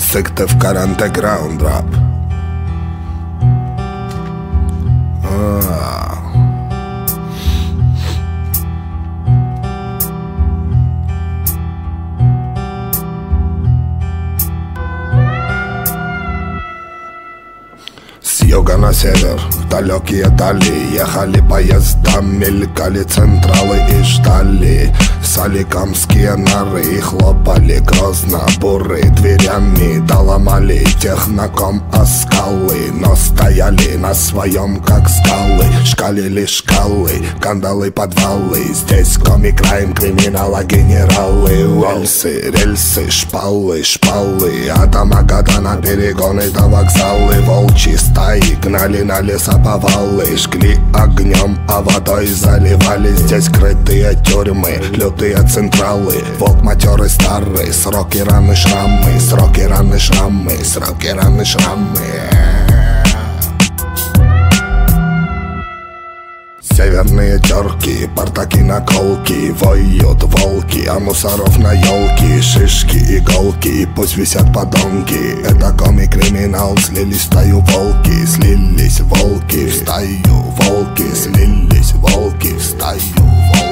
Instinctive underground rap. С юга на север, в далекие дали ехали поезда, мелькали централы и ждали соликамские норы и хлопали грозно буры дверями, да ломали техноком о скалы, но стояли на своем как скалы, шкалили шкалы, кандалы, подвалы. Здесь комик-крайм, криминала, генералы, уэльсы, рельсы, шпалы, шпалы, от Амагадана перегоны до вокзалы. Волчьи стаи гнали на лесоповалы, жгли огнем, а водой заливали. Здесь крытые тюрьмы, лютые централы, волк матерый старый, сроки, раны, шрамы, сроки, раны, шрамы, сроки, раны, шрамы. Северные терки, портаки, наколки, воют волки, а мусоров на елки, шишки, иголки, пусть висят подонки. Это комик-криминал, слились в стаю волки, слились волки в стаю волки, слились волки в стаю волки.